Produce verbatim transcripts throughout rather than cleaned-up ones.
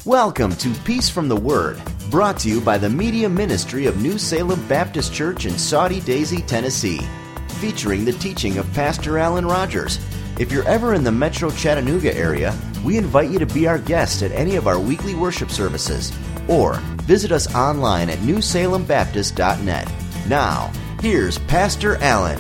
Welcome to Peace from the Word, brought to you by the Media Ministry of New Salem Baptist Church in Saudi Daisy, Tennessee, featuring the teaching of Pastor Alan Rogers. If you're ever in the Metro Chattanooga area, we invite you to be our guest at any of our weekly worship services, or visit us online at new salem baptist dot net. Now, here's Pastor Alan.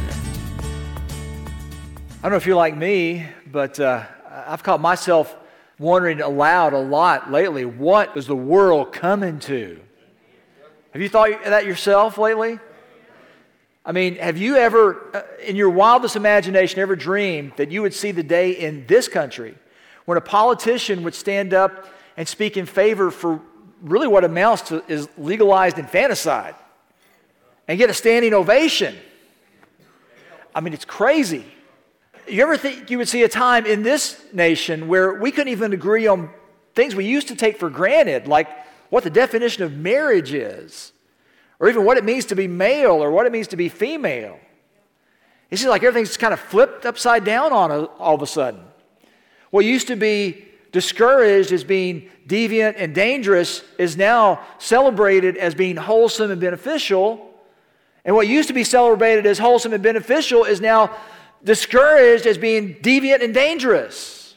I don't know if you're like me, but uh, I've caught myself wondering aloud a lot lately, what is the world coming to? Have you thought that yourself lately? I mean, have you ever, uh, in your wildest imagination, ever dreamed that you would see the day in this country when a politician would stand up and speak in favor for really what amounts to is legalized infanticide and get a standing ovation? I mean, it's crazy. You ever think you would see a time in this nation where we couldn't even agree on things we used to take for granted, like what the definition of marriage is, or even what it means to be male or what it means to be female? It seems like everything's kind of flipped upside down on us all of a sudden. What used to be discouraged as being deviant and dangerous is now celebrated as being wholesome and beneficial. And what used to be celebrated as wholesome and beneficial is now discouraged as being deviant and dangerous.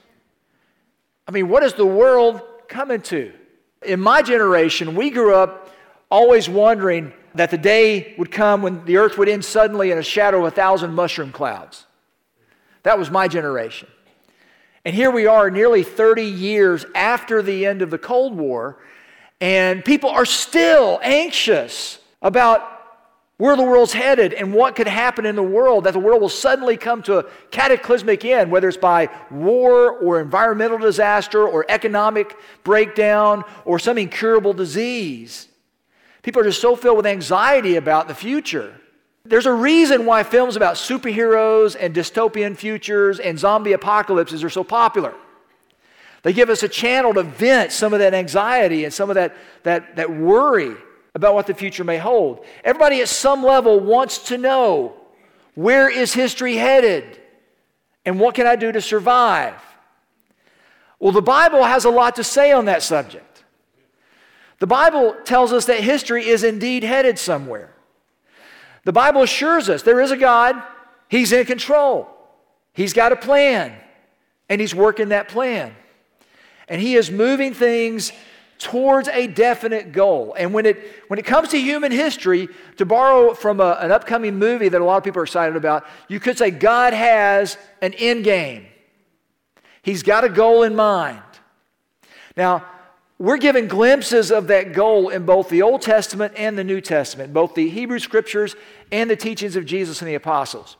I mean, what is the world coming to? In my generation, we grew up always wondering that the day would come when the earth would end suddenly in a shadow of a thousand mushroom clouds. That was my generation. And here we are nearly thirty years after the end of the Cold War, and people are still anxious about where the world's headed and what could happen in the world, that the world will suddenly come to a cataclysmic end, whether it's by war or environmental disaster or economic breakdown or some incurable disease. People are just so filled with anxiety about the future. There's a reason why films about superheroes and dystopian futures and zombie apocalypses are so popular. They give us a channel to vent some of that anxiety and some of that, that, that worry about what the future may hold. Everybody at some level wants to know, where is history headed? And what can I do to survive? Well, the Bible has a lot to say on that subject. The Bible tells us that history is indeed headed somewhere. The Bible assures us there is a God, He's in control. He's got a plan, and He's working that plan. And He is moving things towards a definite goal. And when it when it comes to human history, to borrow from a, an upcoming movie that a lot of people are excited about, you could say God has an end game. He's got a goal in mind. Now, we're given glimpses of that goal in both the Old Testament and the New Testament, both the Hebrew Scriptures and the teachings of Jesus and the apostles.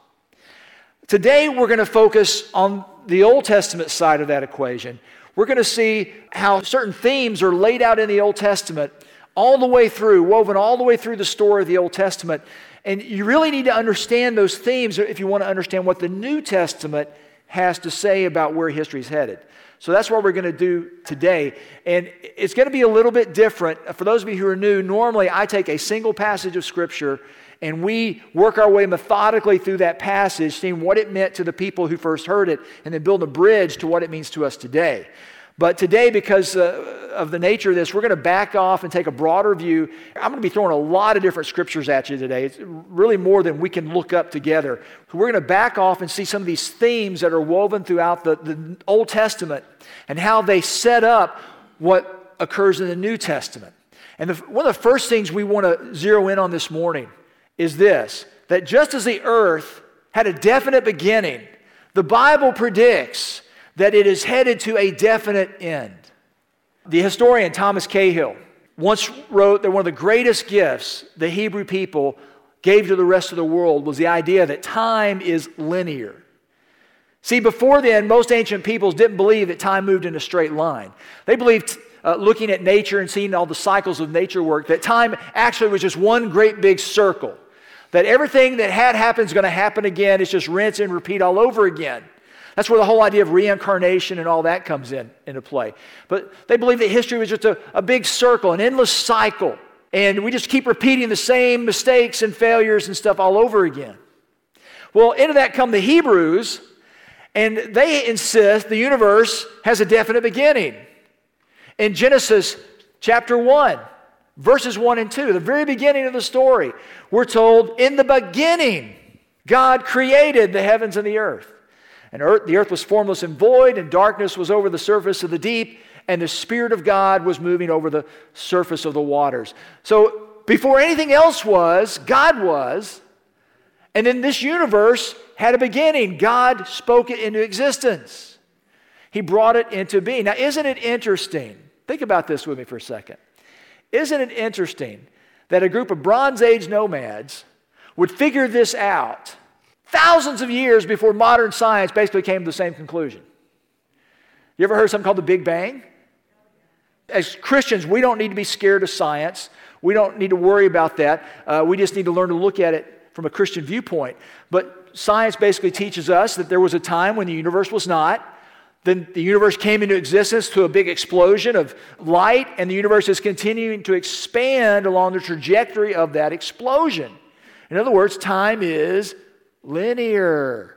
Today, we're going to focus on the Old Testament side of that equation. We're going to see how certain themes are laid out in the Old Testament all the way through, woven all the way through the story of the Old Testament. And you really need to understand those themes if you want to understand what the New Testament has to say about where history is headed. So that's what we're going to do today. And it's going to be a little bit different. For those of you who are new, normally I take a single passage of Scripture and we work our way methodically through that passage, seeing what it meant to the people who first heard it, and then build a bridge to what it means to us today. But today, because uh, of the nature of this, we're going to back off and take a broader view. I'm going to be throwing a lot of different scriptures at you today. It's really more than we can look up together. We're going to back off and see some of these themes that are woven throughout the, the Old Testament and how they set up what occurs in the New Testament. And the, one of the first things we want to zero in on this morning is this, that just as the earth had a definite beginning, the Bible predicts that it is headed to a definite end. The historian Thomas Cahill once wrote that one of the greatest gifts the Hebrew people gave to the rest of the world was the idea that time is linear. See, before then, most ancient peoples didn't believe that time moved in a straight line. They believed, uh, looking at nature and seeing all the cycles of nature work, that time actually was just one great big circle. That everything that had happened is going to happen again. It's just rinse and repeat all over again. That's where the whole idea of reincarnation and all that comes in into play. But they believed that history was just a, a big circle, an endless cycle. And we just keep repeating the same mistakes and failures and stuff all over again. Well, into that come the Hebrews, and they insist the universe has a definite beginning. In Genesis chapter one, verses one and two, the very beginning of the story, we're told, in the beginning, God created the heavens and the earth. And earth, the earth was formless and void, and darkness was over the surface of the deep, and the Spirit of God was moving over the surface of the waters. So before anything else was, God was, and then this universe had a beginning. God spoke it into existence. He brought it into being. Now, isn't it interesting? Think about this with me for a second. Isn't it interesting that a group of Bronze Age nomads would figure this out thousands of years before modern science basically came to the same conclusion? You ever heard something called the Big Bang? As Christians, we don't need to be scared of science. We don't need to worry about that. Uh, we just need to learn to look at it from a Christian viewpoint. But science basically teaches us that there was a time when the universe was not. Then the universe came into existence through a big explosion of light, and the universe is continuing to expand along the trajectory of that explosion. In other words, time is linear.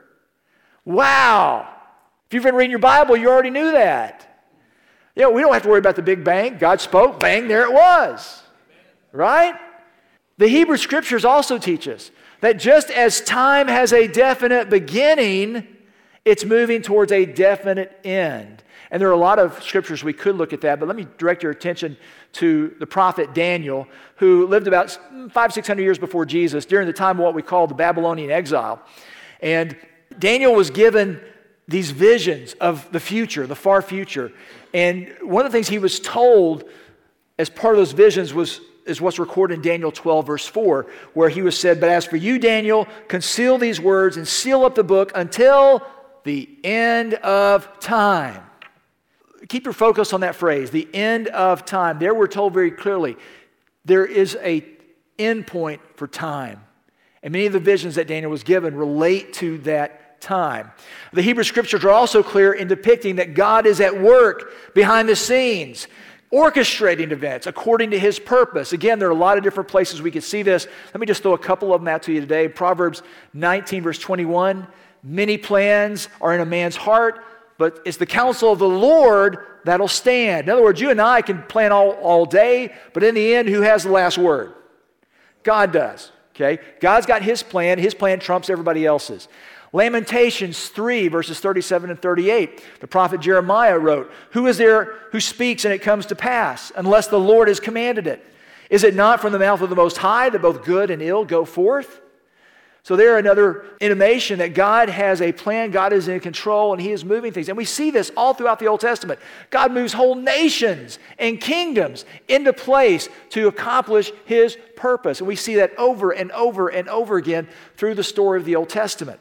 Wow! If you've been reading your Bible, you already knew that. You know, we don't have to worry about the Big Bang. God spoke, bang, there it was. Right? The Hebrew Scriptures also teach us that just as time has a definite beginning, it's moving towards a definite end. And there are a lot of scriptures we could look at that, but let me direct your attention to the prophet Daniel, who lived about five, six hundred years before Jesus, during the time of what we call the Babylonian exile. And Daniel was given these visions of the future, the far future. And one of the things he was told as part of those visions was is what's recorded in Daniel twelve, verse four, where he was said, "But as for you, Daniel, conceal these words and seal up the book until the end of time." Keep your focus on that phrase, the end of time. There we're told very clearly, there is a end point for time. And many of the visions that Daniel was given relate to that time. The Hebrew Scriptures are also clear in depicting that God is at work behind the scenes, orchestrating events according to His purpose. Again, there are a lot of different places we could see this. Let me just throw a couple of them out to you today. Proverbs nineteen, verse twenty-one. Many plans are in a man's heart, but it's the counsel of the Lord that'll stand. In other words, you and I can plan all, all day, but in the end, who has the last word? God does. Okay? God's got His plan. His plan trumps everybody else's. Lamentations three, verses thirty-seven and thirty-eight. The prophet Jeremiah wrote, "Who is there who speaks and it comes to pass, unless the Lord has commanded it? Is it not from the mouth of the Most High that both good and ill go forth?" So there another intimation that God has a plan, God is in control, and He is moving things. And we see this all throughout the Old Testament. God moves whole nations and kingdoms into place to accomplish His purpose. And we see that over and over and over again through the story of the Old Testament.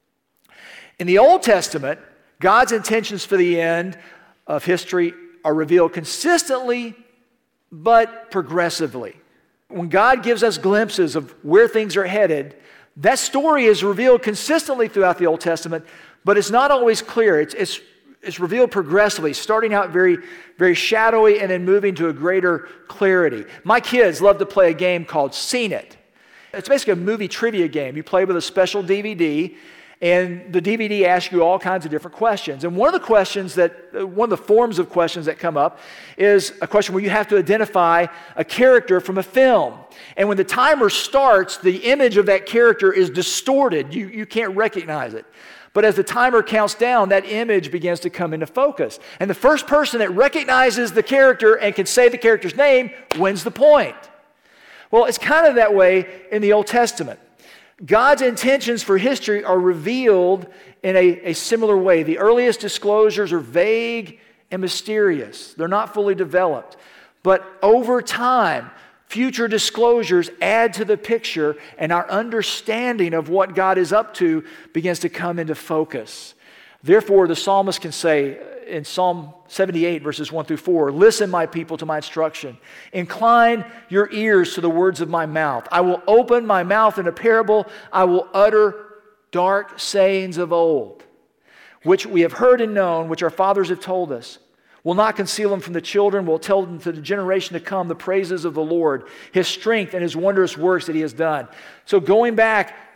In the Old Testament, God's intentions for the end of history are revealed consistently but progressively. When God gives us glimpses of where things are headed, that story is revealed consistently throughout the Old Testament, but it's not always clear. It's, it's, it's revealed progressively, starting out very, very shadowy and then moving to a greater clarity. My kids love to play a game called Seen It. It's basically a movie trivia game. You play with a special D V D, and the D V D asks you all kinds of different questions. And one of the questions that, one of the forms of questions that come up is a question where you have to identify a character from a film. And when the timer starts, the image of that character is distorted. You, you can't recognize it. But as the timer counts down, that image begins to come into focus. And the first person that recognizes the character and can say the character's name wins the point. Well, it's kind of that way in the Old Testament. God's intentions for history are revealed in a, a similar way. The earliest disclosures are vague and mysterious. They're not fully developed. But over time, future disclosures add to the picture, and our understanding of what God is up to begins to come into focus. Therefore, the psalmist can say in Psalm seventy-eight, verses one through four, "Listen, my people, to my instruction. Incline your ears to the words of my mouth. I will open my mouth in a parable. I will utter dark sayings of old, which we have heard and known, which our fathers have told us. Will not conceal them from the children, will tell them to the generation to come the praises of the Lord, His strength and His wondrous works that He has done." So going back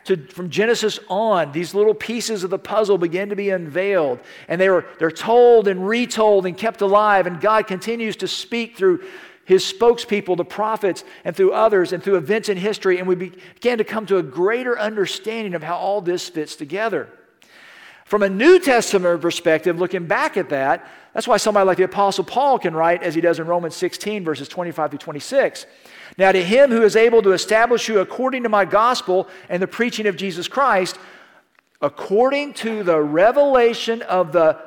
to, from Genesis on, these little pieces of the puzzle begin to be unveiled. And they were, they're told and retold and kept alive. And God continues to speak through His spokespeople, the prophets, and through others, and through events in history. And we began to come to a greater understanding of how all this fits together. From a New Testament perspective, looking back at that, that's why somebody like the Apostle Paul can write, as he does in Romans sixteen, verses twenty-five through twenty-six. Now to Him who is able to establish you according to my gospel and the preaching of Jesus Christ, according to the revelation of the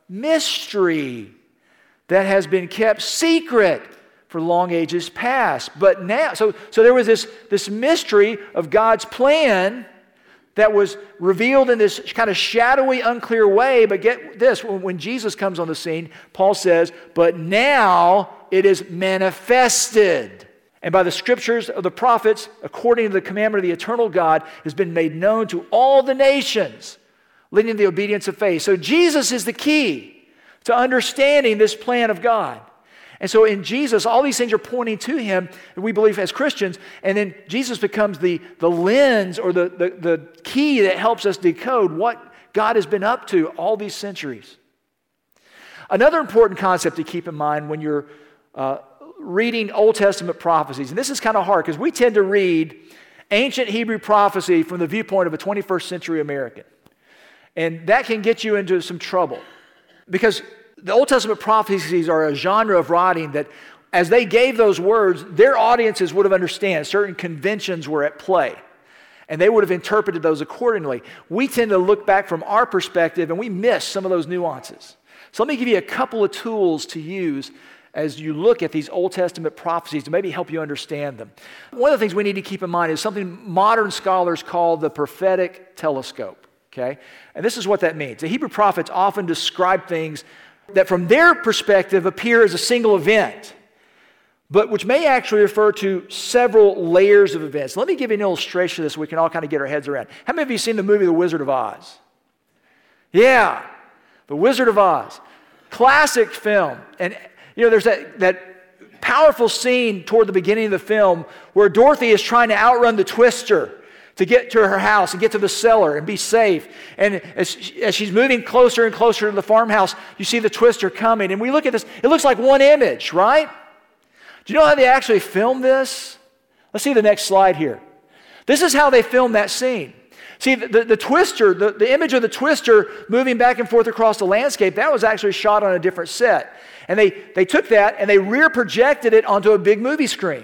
mystery that has been kept secret for long ages past. But now, so, so there was this, this mystery of God's plan that was revealed in this kind of shadowy, unclear way. But get this, when, when Jesus comes on the scene, Paul says, but now it is manifested. And by the scriptures of the prophets, according to the commandment of the eternal God, has been made known to all the nations, leading to the obedience of faith. So Jesus is the key to understanding this plan of God. And so in Jesus, all these things are pointing to Him, and we believe as Christians, and then Jesus becomes the, the lens or the, the, the key that helps us decode what God has been up to all these centuries. Another important concept to keep in mind when you're uh, reading Old Testament prophecies, and this is kind of hard because we tend to read ancient Hebrew prophecy from the viewpoint of a twenty-first century American. And that can get you into some trouble because the Old Testament prophecies are a genre of writing that as they gave those words, their audiences would have understood certain conventions were at play. And they would have interpreted those accordingly. We tend to look back from our perspective and we miss some of those nuances. So let me give you a couple of tools to use as you look at these Old Testament prophecies to maybe help you understand them. One of the things we need to keep in mind is something modern scholars call the prophetic telescope. Okay? And this is what that means. The Hebrew prophets often describe things that from their perspective appear as a single event, but which may actually refer to several layers of events. Let me give you an illustration of this so we can all kind of get our heads around. How many of you seen the movie The Wizard of Oz? Yeah, The Wizard of Oz. Classic film. And you know, there's that, that powerful scene toward the beginning of the film where Dorothy is trying to outrun the Twister to get to her house and get to the cellar and be safe. And as, as she's moving closer and closer to the farmhouse, you see the Twister coming. And we look at this, it looks like one image, right? Do you know how they actually filmed this? Let's see the next slide here. This is how they filmed that scene. See, the, the, the Twister, the, the image of the Twister moving back and forth across the landscape, that was actually shot on a different set. And they, they took that and they rear projected it onto a big movie screen.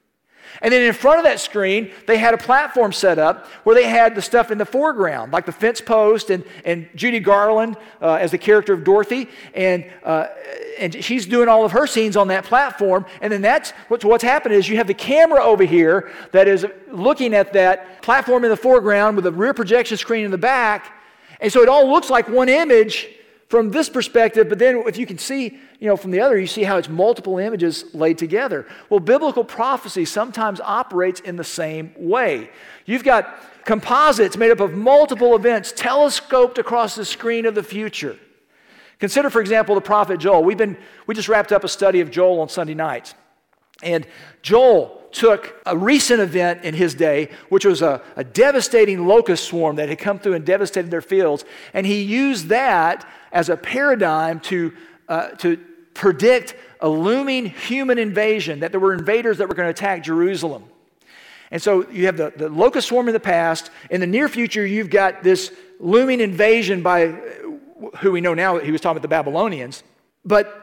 And then in front of that screen, they had a platform set up where they had the stuff in the foreground, like the fence post and, and Judy Garland uh, as the character of Dorothy. And uh, and she's doing all of her scenes on that platform. And then that's what's, what's happened is you have the camera over here that is looking at that platform in the foreground with a rear projection screen in the back. And so it all looks like one image from this perspective, but then if you can see, you know, from the other, you see how it's multiple images laid together. Well, biblical prophecy sometimes operates in the same way. You've got composites made up of multiple events telescoped across the screen of the future. Consider, for example, the prophet Joel. We've been, we just wrapped up a study of Joel on Sunday nights. And Joel took a recent event in his day, which was a, a devastating locust swarm that had come through and devastated their fields, and he used that as a paradigm to, uh, to predict a looming human invasion, that there were invaders that were going to attack Jerusalem. And so you have the, the locust swarm in the past. In the near future, you've got this looming invasion by who we know now, he was talking about the Babylonians. But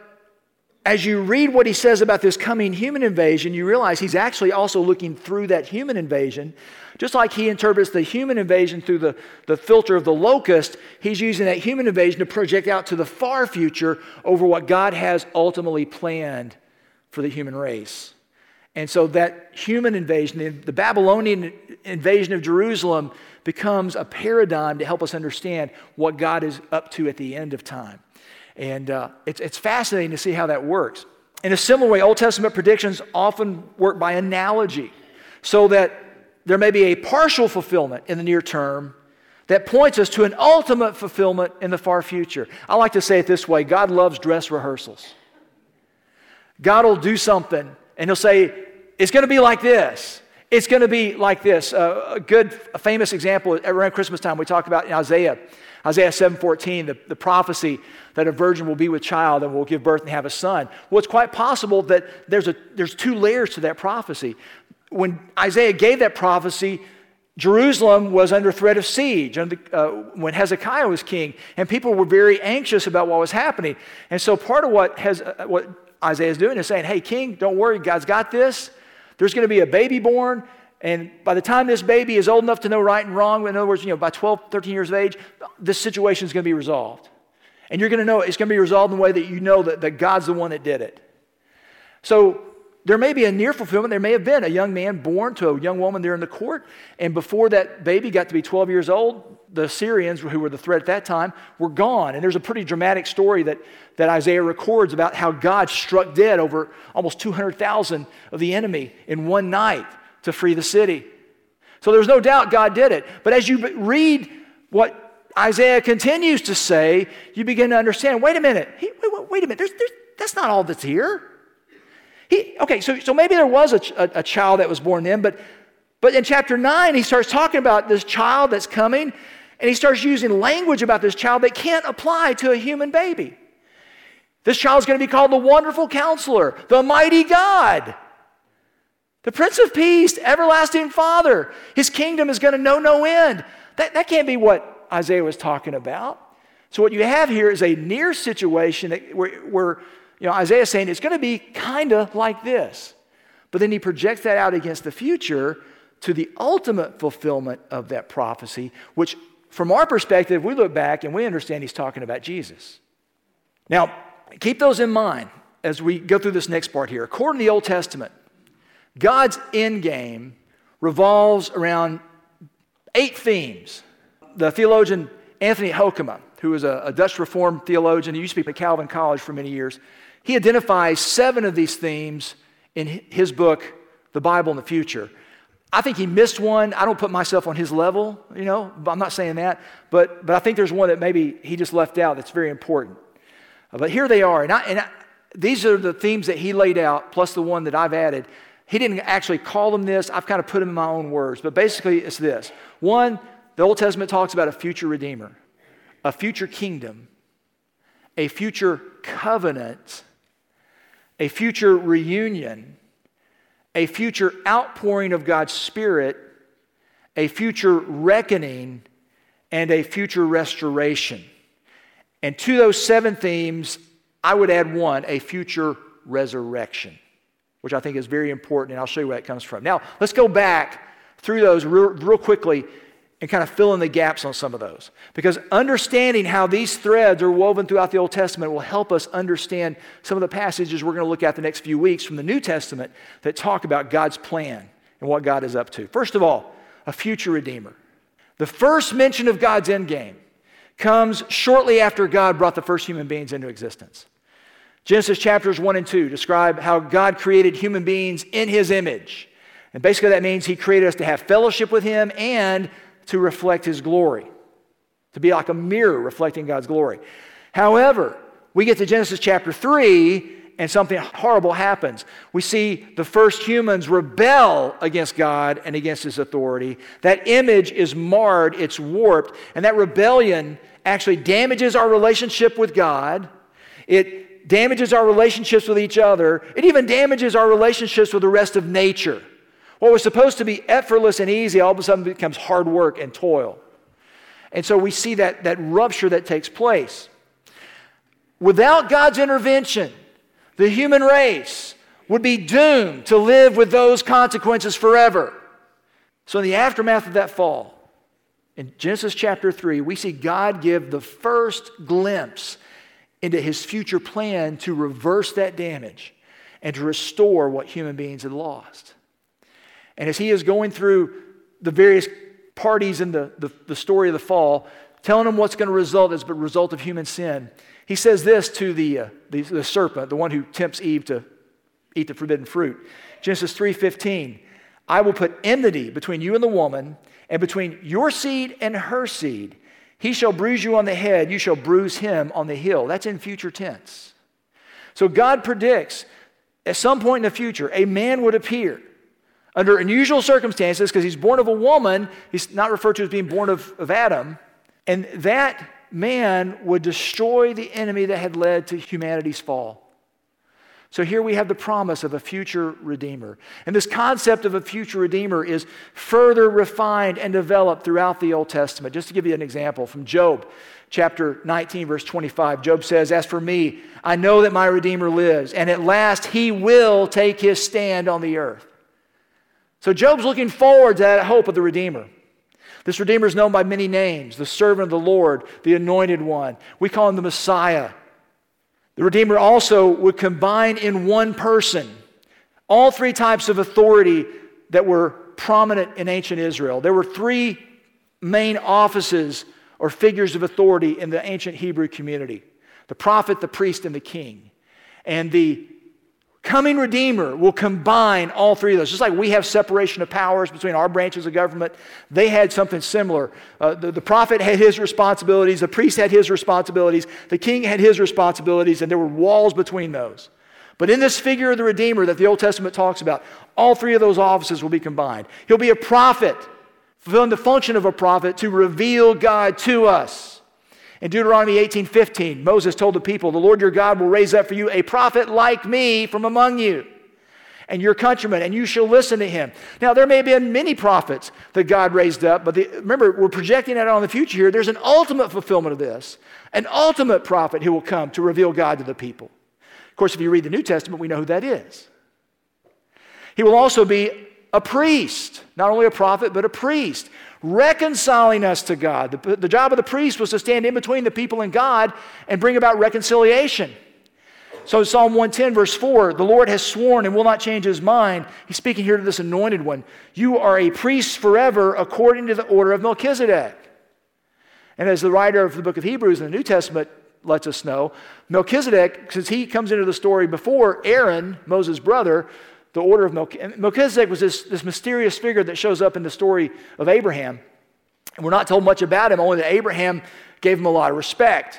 as you read what he says about this coming human invasion, you realize he's actually also looking through that human invasion. Just like he interprets the human invasion through the, the filter of the locust, he's using that human invasion to project out to the far future over what God has ultimately planned for the human race. And so that human invasion, the, the Babylonian invasion of Jerusalem, becomes a paradigm to help us understand what God is up to at the end of time. And uh, it's, it's fascinating to see how that works. In a similar way, Old Testament predictions often work by analogy, so that there may be a partial fulfillment in the near term that points us to an ultimate fulfillment in the far future. I like to say it this way: God loves dress rehearsals. God will do something, and He'll say, it's going to be like this. It's going to be like this. Uh, a good, a famous example, around Christmas time, we talk about in Isaiah, Isaiah seven fourteen, the, the prophecy that a virgin will be with child and will give birth and have a son. Well, it's quite possible that there's, a, there's two layers to that prophecy. When Isaiah gave that prophecy, Jerusalem was under threat of siege under, uh, when Hezekiah was king, and people were very anxious about what was happening. And so part of what, has, uh, what Isaiah is doing is saying, hey, king, don't worry, God's got this. There's going to be a baby born, and by the time this baby is old enough to know right and wrong, in other words, you know, by twelve, thirteen years of age, this situation is going to be resolved. And you're going to know it's going to be resolved in a way that you know that, that God's the one that did it. So there may be a near fulfillment. There may have been a young man born to a young woman there in the court, and before that baby got to be twelve years old, the Syrians, who were the threat at that time, were gone. And there's a pretty dramatic story that, that Isaiah records about how God struck dead over almost two hundred thousand of the enemy in one night to free the city. So there's no doubt God did it. But as you read what Isaiah continues to say, you begin to understand, wait a minute, he, wait, wait a minute, there's, there's, that's not all that's here. He, okay, so, so maybe there was a, a, a child that was born then, but, but in chapter nine, he starts talking about this child that's coming, and he starts using language about this child that can't apply to a human baby. This child's going to be called the Wonderful Counselor, the Mighty God, the Prince of Peace, Everlasting Father. His kingdom is going to know no end. That, that can't be what Isaiah was talking about. So what you have here is a near situation that, where, where you know, Isaiah is saying it's going to be kind of like this. But then he projects that out against the future to the ultimate fulfillment of that prophecy, which from our perspective, we look back and we understand he's talking about Jesus. Now, keep those in mind as we go through this next part here. According to the Old Testament, God's end game revolves around eight themes. The theologian Anthony Hoekema, who was a, a Dutch Reformed theologian, he used to be at Calvin College for many years, he identifies seven of these themes in his book, The Bible in the Future. I think he missed one. I don't put myself on his level, you know, I'm not saying that, but, but I think there's one that maybe he just left out that's very important. But here they are, and, I, and I, these are the themes that he laid out, plus the one that I've added. He didn't actually call them this. I've kind of put them in my own words, but basically it's this. One, the Old Testament talks about a future Redeemer, a future kingdom, a future covenant, a future reunion, a future outpouring of God's Spirit, a future reckoning, and a future restoration. And to those seven themes, I would add one, a future resurrection, which I think is very important, and I'll show you where that comes from. Now, let's go back through those real, real quickly and kind of fill in the gaps on some of those. Because understanding how these threads are woven throughout the Old Testament will help us understand some of the passages we're going to look at the next few weeks from the New Testament that talk about God's plan and what God is up to. First of all, a future Redeemer. The first mention of God's end game comes shortly after God brought the first human beings into existence. Genesis chapters one and two describe how God created human beings in His image. And basically that means He created us to have fellowship with Him and to reflect His glory, to be like a mirror reflecting God's glory. However, we get to Genesis chapter three and something horrible happens. We see the first humans rebel against God and against His authority. That image is marred, it's warped, and that rebellion actually damages our relationship with God. It damages our relationships with each other. It even damages our relationships with the rest of nature. What was supposed to be effortless and easy all of a sudden becomes hard work and toil. And so we see that, that rupture that takes place. Without God's intervention, the human race would be doomed to live with those consequences forever. So in the aftermath of that fall, in Genesis chapter three, we see God give the first glimpse into His future plan to reverse that damage and to restore what human beings had lost. And as He is going through the various parties in the, the, the story of the fall, telling them what's going to result as a result of human sin, He says this to the, uh, the, the serpent, the one who tempts Eve to eat the forbidden fruit. Genesis three fifteen, I will put enmity between you and the woman, and between your seed and her seed. He shall bruise you on the head, you shall bruise him on the heel. That's in future tense. So God predicts at some point in the future, a man would appear, under unusual circumstances, because he's born of a woman, he's not referred to as being born of, of Adam, and that man would destroy the enemy that had led to humanity's fall. So here we have the promise of a future Redeemer. And this concept of a future Redeemer is further refined and developed throughout the Old Testament. Just to give you an example, from Job chapter nineteen, verse twenty-five, Job says, "As for me, I know that my Redeemer lives, and at last he will take his stand on the earth." So Job's looking forward to that hope of the Redeemer. This Redeemer is known by many names: the servant of the Lord, the anointed one. We call him the Messiah. The Redeemer also would combine in one person all three types of authority that were prominent in ancient Israel. There were three main offices or figures of authority in the ancient Hebrew community: the prophet, the priest, and the king. And the coming Redeemer will combine all three of those. Just like we have separation of powers between our branches of government, they had something similar. Uh, the, the prophet had his responsibilities, the priest had his responsibilities, the king had his responsibilities, and there were walls between those. But in this figure of the Redeemer that the Old Testament talks about, all three of those offices will be combined. He'll be a prophet, fulfilling the function of a prophet to reveal God to us. In Deuteronomy eighteen fifteen, Moses told the people, "The Lord your God will raise up for you a prophet like me from among you, and your countrymen, and you shall listen to him." Now, there may have been many prophets that God raised up, but the, remember, we're projecting that on the future here. There's an ultimate fulfillment of this, an ultimate prophet who will come to reveal God to the people. Of course, if you read the New Testament, we know who that is. He will also be a priest, not only a prophet, but a priest, reconciling us to God. The, the job of the priest was to stand in between the people and God and bring about reconciliation. So Psalm one ten, verse four, "The Lord has sworn and will not change his mind." He's speaking here to this anointed one. "You are a priest forever according to the order of Melchizedek." And as the writer of the book of Hebrews in the New Testament lets us know, Melchizedek, since he comes into the story before Aaron, Moses' brother, the order of Melchizedek, Melchizedek was this, this mysterious figure that shows up in the story of Abraham. And we're not told much about him, only that Abraham gave him a lot of respect.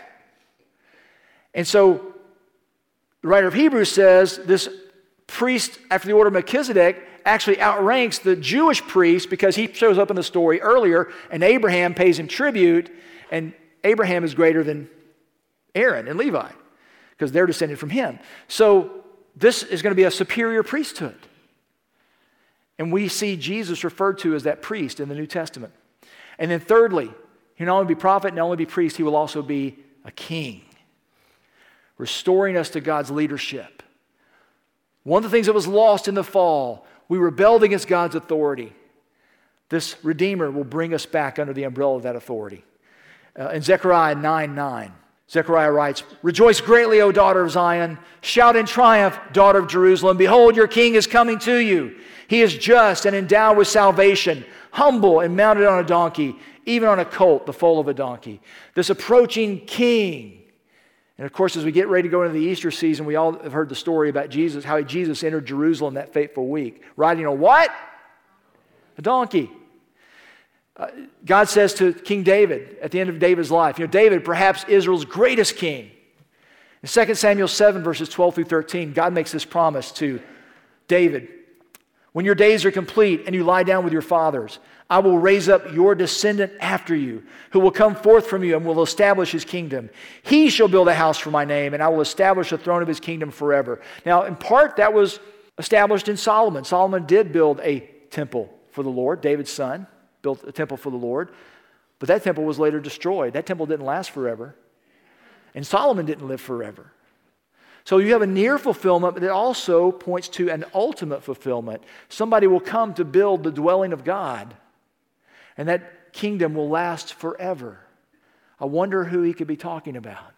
And so the writer of Hebrews says this priest after the order of Melchizedek actually outranks the Jewish priest because he shows up in the story earlier, and Abraham pays him tribute, and Abraham is greater than Aaron and Levi because they're descended from him. So this is going to be a superior priesthood. And we see Jesus referred to as that priest in the New Testament. And then thirdly, he'll not only be prophet, not only be priest, he will also be a king, restoring us to God's leadership. One of the things that was lost in the fall, we rebelled against God's authority. This Redeemer will bring us back under the umbrella of that authority. Uh, in Zechariah nine nine, Zechariah writes, "Rejoice greatly, O daughter of Zion. Shout in triumph, daughter of Jerusalem. Behold, your king is coming to you. He is just and endowed with salvation, humble and mounted on a donkey, even on a colt, the foal of a donkey." This approaching king. And of course, as we get ready to go into the Easter season, we all have heard the story about Jesus, how Jesus entered Jerusalem that fateful week. Riding on what? A donkey. Uh, God says to King David at the end of David's life, you know, David, perhaps Israel's greatest king. In Second Samuel seven, verses twelve through thirteen, God makes this promise to David. "When your days are complete and you lie down with your fathers, I will raise up your descendant after you, who will come forth from you and will establish his kingdom. He shall build a house for my name, and I will establish the throne of his kingdom forever." Now, in part, that was established in Solomon. Solomon did build a temple for the Lord. David's son built a temple for the Lord. But that temple was later destroyed. That temple didn't last forever. And Solomon didn't live forever. So you have a near fulfillment, but it also points to an ultimate fulfillment. Somebody will come to build the dwelling of God, and that kingdom will last forever. I wonder who he could be talking about.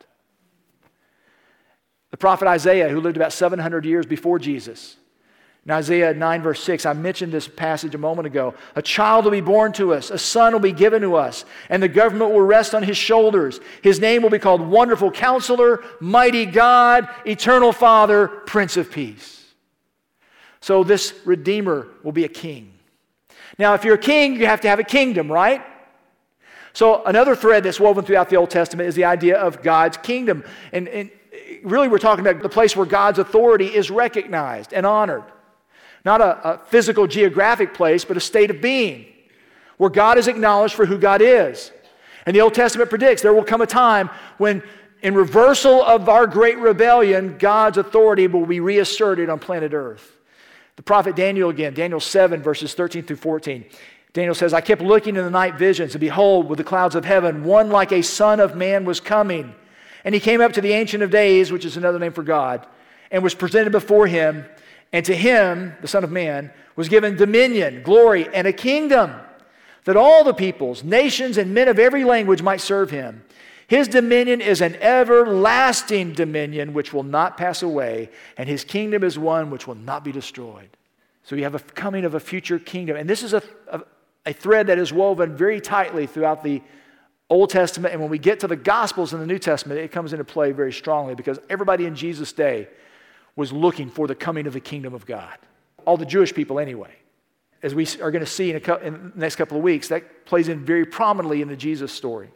The prophet Isaiah, who lived about seven hundred years before Jesus. In Isaiah nine, verse six, I mentioned this passage a moment ago. "A child will be born to us, a son will be given to us, and the government will rest on his shoulders. His name will be called Wonderful Counselor, Mighty God, Eternal Father, Prince of Peace." So this Redeemer will be a king. Now, if you're a king, you have to have a kingdom, right? So another thread that's woven throughout the Old Testament is the idea of God's kingdom. And, and really, we're talking about the place where God's authority is recognized and honored. Not a, a physical geographic place, but a state of being where God is acknowledged for who God is. And the Old Testament predicts there will come a time when, in reversal of our great rebellion, God's authority will be reasserted on planet Earth. The prophet Daniel again, Daniel seven, verses thirteen through fourteen. Daniel says, I kept looking in the night visions, and behold, with the clouds of heaven, one like a son of man was coming. And he came up to the Ancient of Days, which is another name for God, and was presented before him. And to him, the Son of Man, was given dominion, glory, and a kingdom, that all the peoples, nations, and men of every language might serve him. His dominion is an everlasting dominion which will not pass away, and his kingdom is one which will not be destroyed. So you have a coming of a future kingdom. And this is a, a, a thread that is woven very tightly throughout the Old Testament. And when we get to the Gospels in the New Testament, it comes into play very strongly because everybody in Jesus' day was looking for the coming of the kingdom of God. All the Jewish people anyway. As we are going to see in, a, in the next couple of weeks, that plays in very prominently in the Jesus story.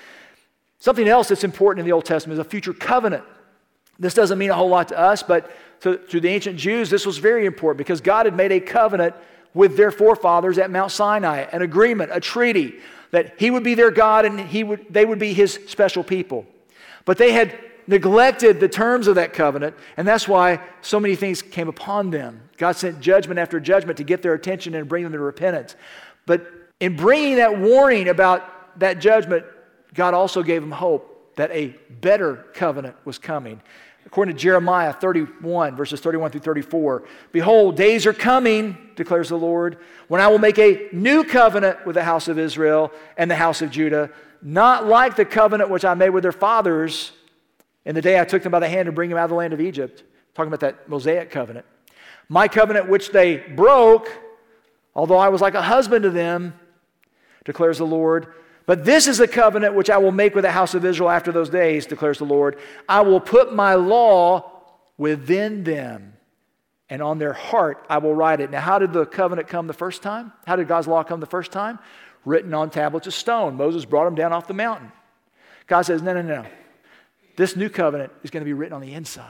Something else that's important in the Old Testament is a future covenant. This doesn't mean a whole lot to us, but to, to the ancient Jews, this was very important because God had made a covenant with their forefathers at Mount Sinai, an agreement, a treaty, that he would be their God and he would, they would be his special people. But they had neglected the terms of that covenant, and that's why so many things came upon them. God sent judgment after judgment to get their attention and bring them to repentance. But in bringing that warning about that judgment, God also gave them hope that a better covenant was coming. According to Jeremiah thirty-one, verses thirty-one through thirty-four, behold, days are coming, declares the Lord, when I will make a new covenant with the house of Israel and the house of Judah, not like the covenant which I made with their fathers in the day I took them by the hand to bring them out of the land of Egypt. Talking about that Mosaic covenant. My covenant which they broke, although I was like a husband to them, declares the Lord. But this is the covenant which I will make with the house of Israel after those days, declares the Lord. I will put my law within them, and on their heart I will write it. Now, how did the covenant come the first time? How did God's law come the first time? Written on tablets of stone. Moses brought them down off the mountain. God says, no, no, no. This new covenant is going to be written on the inside.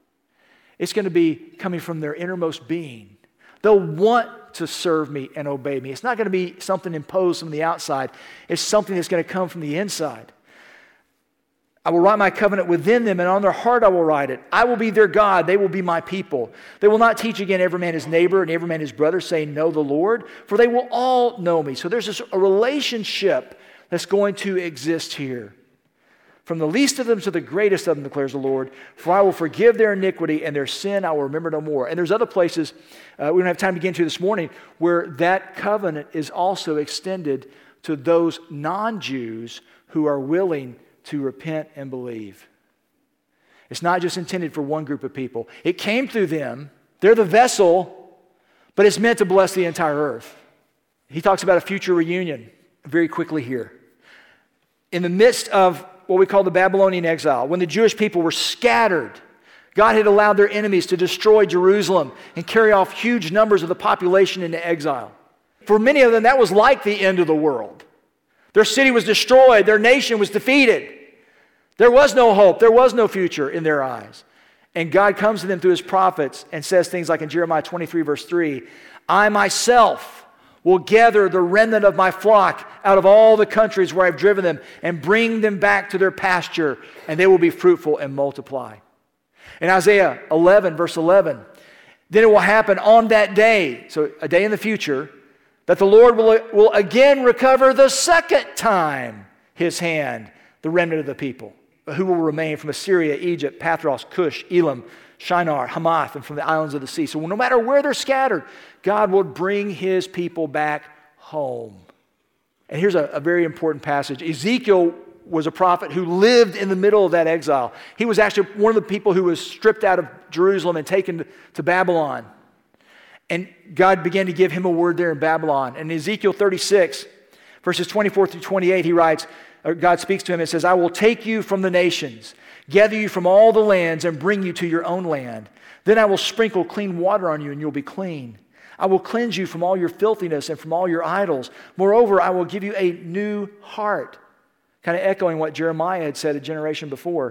It's going to be coming from their innermost being. They'll want to serve me and obey me. It's not going to be something imposed from the outside. It's something that's going to come from the inside. I will write my covenant within them, and on their heart I will write it. I will be their God. They will be my people. They will not teach again every man his neighbor and every man his brother, saying, know the Lord, for they will all know me. So there's this, a relationship that's going to exist here. From the least of them to the greatest of them, declares the Lord, for I will forgive their iniquity and their sin I will remember no more. And there's other places, uh, we don't have time to get into this morning, where that covenant is also extended to those non-Jews who are willing to repent and believe. It's not just intended for one group of people. It came through them. They're the vessel, but it's meant to bless the entire earth. He talks about a future reunion very quickly here. In the midst of what we call the Babylonian exile, when the Jewish people were scattered, God had allowed their enemies to destroy Jerusalem and carry off huge numbers of the population into exile. For many of them, that was like the end of the world. Their city was destroyed. Their nation was defeated. There was no hope. There was no future in their eyes. And God comes to them through his prophets and says things like in Jeremiah twenty-three, verse three, I myself will gather the remnant of my flock out of all the countries where I've driven them and bring them back to their pasture, and they will be fruitful and multiply. In Isaiah eleven, verse eleven, then it will happen on that day, so a day in the future, that the Lord will, will again recover the second time his hand, the remnant of the people, who will remain from Assyria, Egypt, Pathros, Cush, Elam, Shinar, Hamath, and from the islands of the sea. So no matter where they're scattered, God will bring his people back home. And here's a, a very important passage. Ezekiel was a prophet who lived in the middle of that exile. He was actually one of the people who was stripped out of Jerusalem and taken to, to Babylon. And God began to give him a word there in Babylon. And in Ezekiel thirty-six, verses twenty-four through twenty-eight, he writes, or God speaks to him and says, I will take you from the nations, gather you from all the lands, and bring you to your own land. Then I will sprinkle clean water on you, and you'll be clean. I will cleanse you from all your filthiness and from all your idols. Moreover, I will give you a new heart. Kind of echoing what Jeremiah had said a generation before.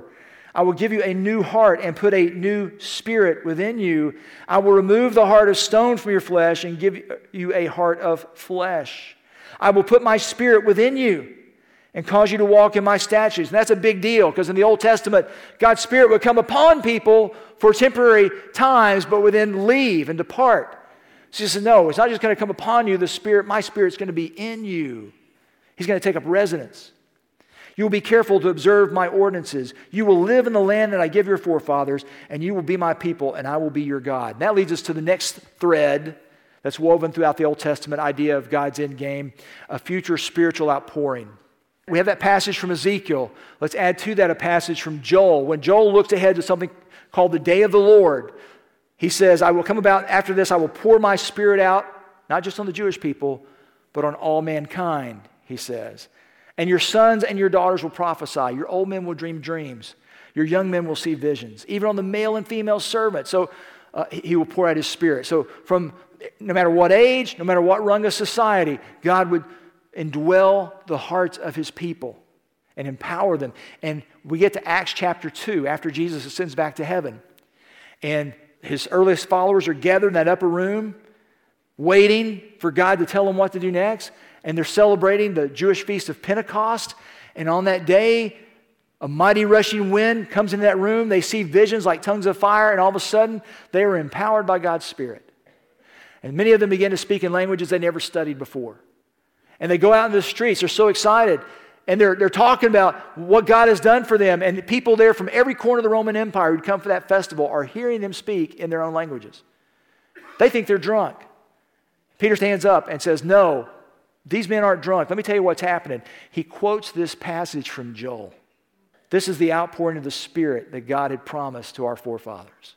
I will give you a new heart and put a new spirit within you. I will remove the heart of stone from your flesh and give you a heart of flesh. I will put my spirit within you and cause you to walk in my statutes. And that's a big deal because in the Old Testament, God's Spirit would come upon people for temporary times, but would then leave and depart. So he says, no, it's not just going to come upon you. The Spirit, my Spirit's going to be in you. He's going to take up residence. You will be careful to observe my ordinances. You will live in the land that I give your forefathers, and you will be my people, and I will be your God. And that leads us to the next thread that's woven throughout the Old Testament idea of God's end game, a future spiritual outpouring. We have that passage from Ezekiel. Let's add to that a passage from Joel. When Joel looks ahead to something called the day of the Lord, he says, I will come about after this, I will pour my Spirit out, not just on the Jewish people, but on all mankind, he says. And your sons and your daughters will prophesy. Your old men will dream dreams. Your young men will see visions, even on the male and female servants. So uh, he will pour out his Spirit. So from no matter what age, no matter what rung of society, God would indwell the hearts of his people and empower them. And we get to Acts chapter two, after Jesus ascends back to heaven. And his earliest followers are gathered in that upper room, waiting for God to tell them what to do next. And they're celebrating the Jewish feast of Pentecost. And on that day, a mighty rushing wind comes into that room. They see visions like tongues of fire. And all of a sudden, they are empowered by God's Spirit. And many of them begin to speak in languages they never studied before. And they go out in the streets. They're so excited. And they're, they're talking about what God has done for them. And people there from every corner of the Roman Empire who'd come for that festival are hearing them speak in their own languages. They think they're drunk. Peter stands up and says, no, these men aren't drunk. Let me tell you what's happening. He quotes this passage from Joel. This is the outpouring of the Spirit that God had promised to our forefathers.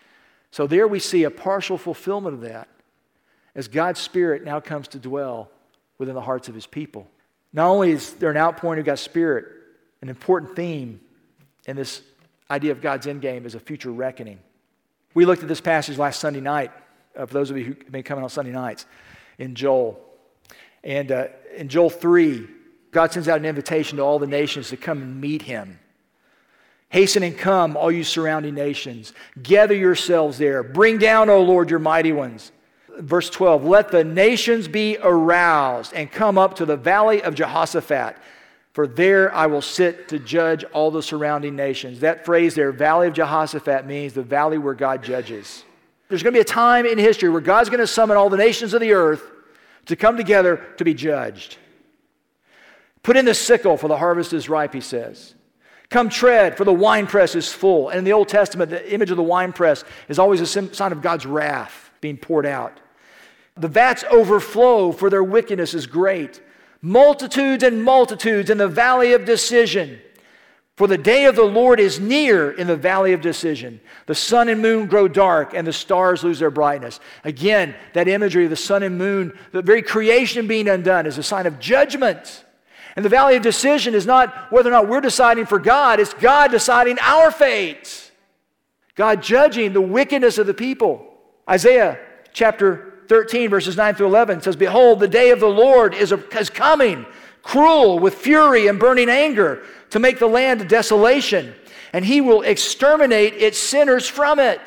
So there we see a partial fulfillment of that as God's Spirit now comes to dwell within the hearts of his people. Not only is there an outpouring of God's Spirit, an important theme in this idea of God's endgame is a future reckoning. We looked at this passage last Sunday night, uh, for those of you who may come in on Sunday nights, in Joel. And uh, in Joel three, God sends out an invitation to all the nations to come and meet him. Hasten and come, all you surrounding nations. Gather yourselves there. Bring down, O Lord, your mighty ones. Verse twelve, let the nations be aroused and come up to the valley of Jehoshaphat, for there I will sit to judge all the surrounding nations. That phrase there, valley of Jehoshaphat, means the valley where God judges. There's going to be a time in history where God's going to summon all the nations of the earth to come together to be judged. Put in the sickle, for the harvest is ripe, he says. Come tread, for the winepress is full. And in the Old Testament, the image of the winepress is always a sign of God's wrath being poured out. The vats overflow, for their wickedness is great. Multitudes and multitudes in the valley of decision. For the day of the Lord is near in the valley of decision. The sun and moon grow dark, and the stars lose their brightness. Again, that imagery of the sun and moon, the very creation being undone, is a sign of judgment. And the valley of decision is not whether or not we're deciding for God, it's God deciding our fate. God judging the wickedness of the people. Isaiah chapter thirteen, verses nine through eleven says, behold, the day of the Lord is, a, is coming, cruel with fury and burning anger, to make the land a desolation, and he will exterminate its sinners from it.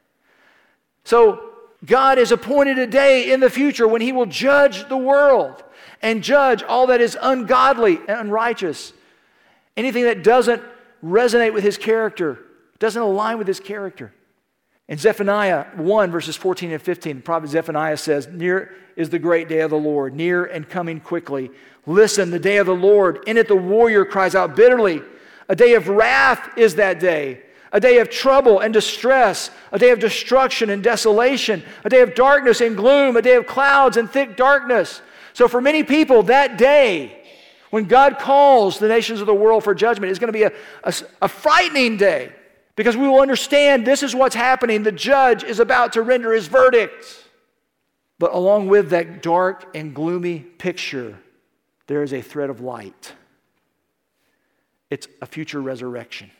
So God has appointed a day in the future when he will judge the world and judge all that is ungodly and unrighteous. Anything that doesn't resonate with his character, doesn't align with his character. In Zephaniah one, verses fourteen and fifteen, the prophet Zephaniah says, near is the great day of the Lord, near and coming quickly. Listen, the day of the Lord, in it the warrior cries out bitterly. A day of wrath is that day, a day of trouble and distress, a day of destruction and desolation, a day of darkness and gloom, a day of clouds and thick darkness. So for many people, that day, when God calls the nations of the world for judgment, is going to be a, a, a frightening day. Because we will understand this is what's happening. The judge is about to render his verdict. But along with that dark and gloomy picture, there is a thread of light. It's a future resurrection.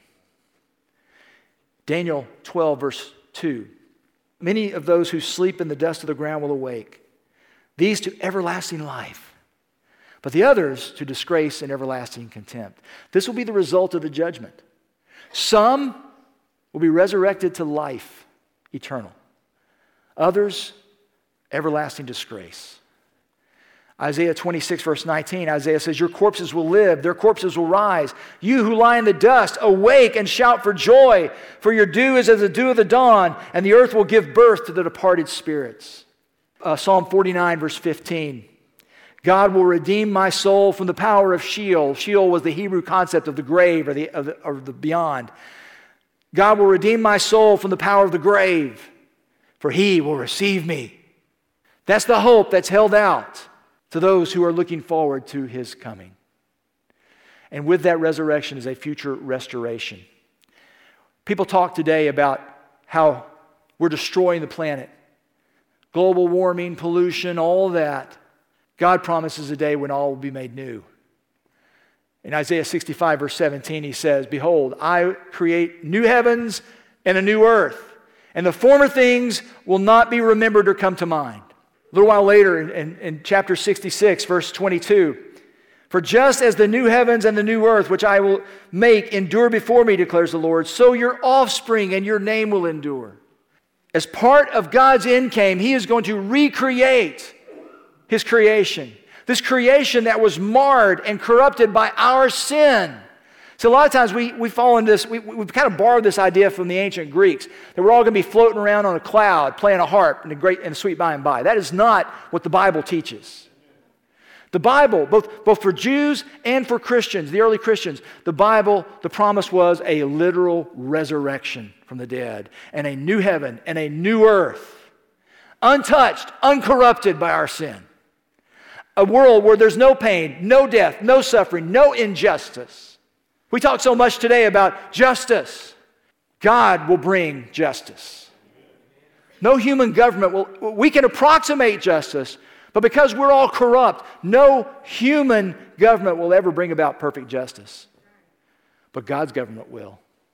Daniel twelve, verse two. Many of those who sleep in the dust of the ground will awake, these to everlasting life, but the others to disgrace and everlasting contempt. This will be the result of the judgment. Some will be resurrected to life eternal. Others, everlasting disgrace. Isaiah twenty-six, verse nineteen, Isaiah says, your corpses will live, their corpses will rise. You who lie in the dust, awake and shout for joy, for your dew is as the dew of the dawn, and the earth will give birth to the departed spirits. Uh, Psalm forty-nine, verse fifteen, God will redeem my soul from the power of Sheol. Sheol was the Hebrew concept of the grave or the, of the, or the beyond. God will redeem my soul from the power of the grave, for he will receive me. That's the hope that's held out to those who are looking forward to his coming. And with that resurrection is a future restoration. People talk today about how we're destroying the planet. Global warming, pollution, all that. God promises a day when all will be made new. In Isaiah sixty-five, verse seventeen, he says, behold, I create new heavens and a new earth, and the former things will not be remembered or come to mind. A little while later in, in, in chapter sixty-six, verse twenty-two, for just as the new heavens and the new earth, which I will make, endure before me, declares the Lord, so your offspring and your name will endure. As part of God's end game, he is going to recreate his creation. This creation that was marred and corrupted by our sin. So a lot of times we, we fall into this, we, we've kind of borrowed this idea from the ancient Greeks, that we're all going to be floating around on a cloud, playing a harp in a great and a sweet by and by. That is not what the Bible teaches. The Bible, both, both for Jews and for Christians, the early Christians, the Bible, the promise was a literal resurrection from the dead, and a new heaven and a new earth, untouched, uncorrupted by our sin. A world where there's no pain, no death, no suffering, no injustice. We talk so much today about justice. God will bring justice. No human government will, we can approximate justice, but because we're all corrupt, no human government will ever bring about perfect justice. But God's government will.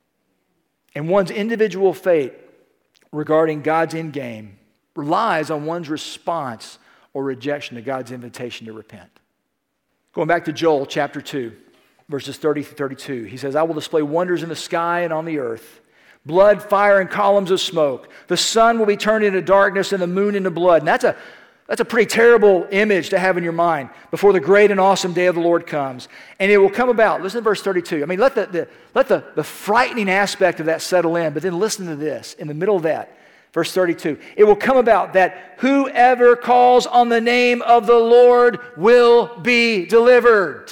And one's individual fate regarding God's end game relies on one's response or rejection to God's invitation to repent. Going back to Joel chapter two. Verses thirty through thirty-two, he says, I will display wonders in the sky and on the earth, blood, fire, and columns of smoke. The sun will be turned into darkness and the moon into blood. And that's a, that's a pretty terrible image to have in your mind before the great and awesome day of the Lord comes. And it will come about, listen to verse thirty-two. I mean, let the, the, let the, the frightening aspect of that settle in, but then listen to this, in the middle of that, verse thirty-two. It will come about that whoever calls on the name of the Lord will be delivered.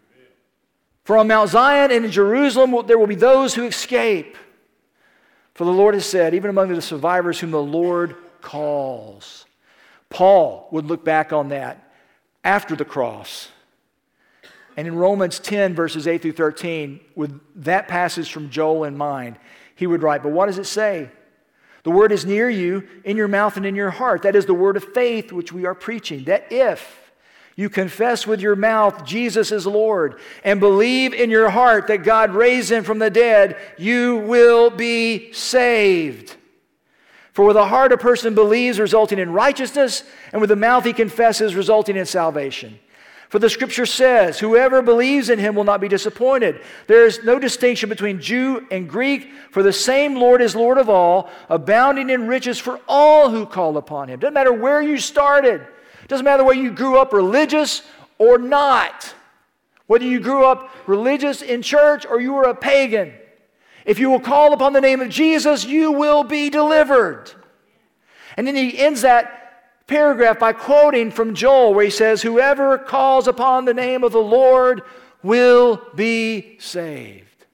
For on Mount Zion and in Jerusalem there will be those who escape. For the Lord has said, even among the survivors whom the Lord calls. Paul would look back on that after the cross. And in Romans ten, verses eight through thirteen, with that passage from Joel in mind, he would write, but what does it say? The word is near you, in your mouth and in your heart. That is the word of faith which we are preaching. That if you confess with your mouth Jesus is Lord and believe in your heart that God raised him from the dead, you will be saved. For with the heart a person believes, resulting in righteousness, and with the mouth he confesses, resulting in salvation. For the scripture says, whoever believes in him will not be disappointed. There is no distinction between Jew and Greek, for the same Lord is Lord of all, abounding in riches for all who call upon him. Doesn't matter where you started. Doesn't matter whether you grew up religious or not. Whether you grew up religious in church or you were a pagan. If you will call upon the name of Jesus, you will be delivered. And then he ends that paragraph by quoting from Joel where he says, whoever calls upon the name of the Lord will be saved.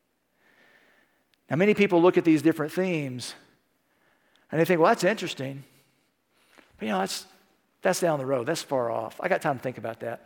Now many people look at these different themes and they think, well, that's interesting. But you know, that's That's down the road. That's far off. I got time to think about that.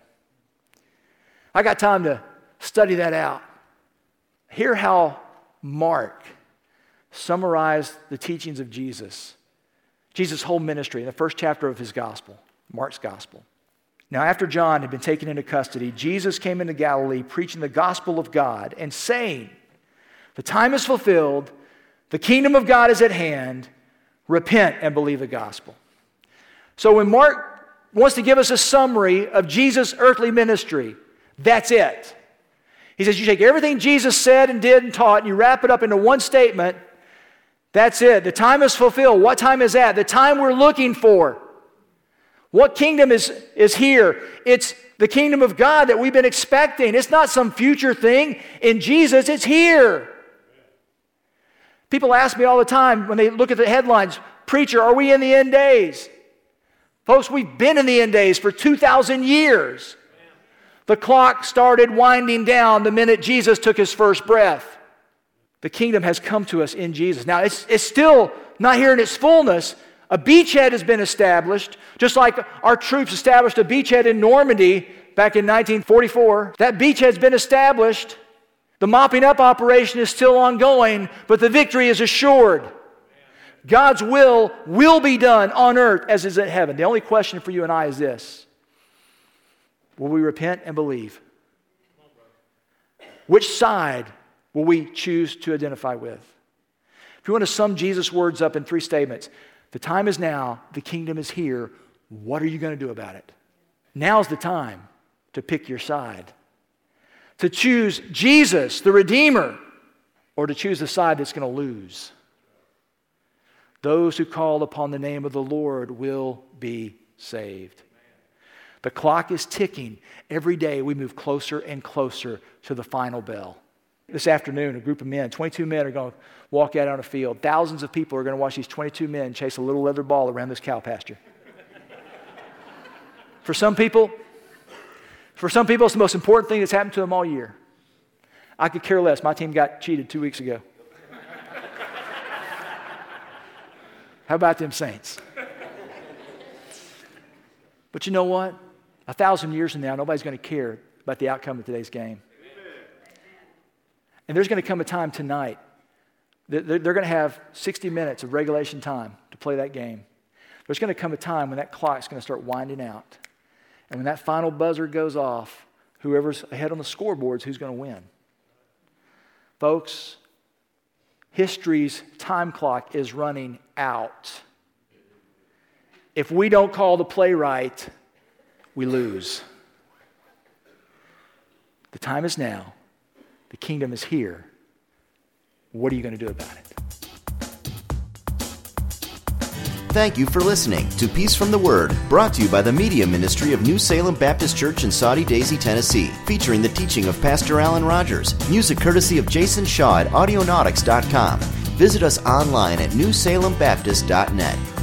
I got time to study that out. Hear how Mark summarized the teachings of Jesus. Jesus' whole ministry in the first chapter of his gospel, Mark's gospel. Now, after John had been taken into custody, Jesus came into Galilee preaching the gospel of God and saying, the time is fulfilled, the kingdom of God is at hand, repent and believe the gospel. So when Mark wants to give us a summary of Jesus' earthly ministry, that's it. He says you take everything Jesus said and did and taught, and you wrap it up into one statement. That's it. The time is fulfilled. What time is that? The time we're looking for. What kingdom is, is here? It's the kingdom of God that we've been expecting. It's not some future thing. In Jesus, it's here. People ask me all the time when they look at the headlines, "Preacher, are we in the end days?" Folks, we've been in the end days for two thousand years. The clock started winding down the minute Jesus took his first breath. The kingdom has come to us in Jesus. Now, it's, it's still not here in its fullness. A beachhead has been established, just like our troops established a beachhead in Normandy back in nineteen forty-four. That beachhead's been established. The mopping up operation is still ongoing, but the victory is assured. God's will will be done on earth as is in heaven. The only question for you and I is this: will we repent and believe? Which side will we choose to identify with? If you want to sum Jesus' words up in three statements: the time is now, the kingdom is here, what are you going to do about it? Now's the time to pick your side. To choose Jesus, the Redeemer, or to choose the side that's going to lose. Those who call upon the name of the Lord will be saved. The clock is ticking. Every day we move closer and closer to the final bell. This afternoon, a group of men, twenty-two men, are going to walk out on a field. Thousands of people are going to watch these twenty-two men chase a little leather ball around this cow pasture. For some people, for some people, it's the most important thing that's happened to them all year. I could care less. My team got cheated two weeks ago. How about them Saints? But you know what? A thousand years from now, nobody's going to care about the outcome of today's game. And there's going to come a time tonight that they're going to have sixty minutes of regulation time to play that game. There's going to come a time when that clock's going to start winding out. And when that final buzzer goes off, whoever's ahead on the scoreboard is who's going to win. Folks, history's time clock is running out. If we don't call the play right, we lose. The time is now. The kingdom is here. What are you going to do about it? Thank you for listening to Peace from the Word, brought to you by the Media Ministry of New Salem Baptist Church in Soddy Daisy, Tennessee, featuring the teaching of Pastor Alan Rogers. Music courtesy of Jason Shaw at audionautics dot com. Visit us online at new salem baptist dot net.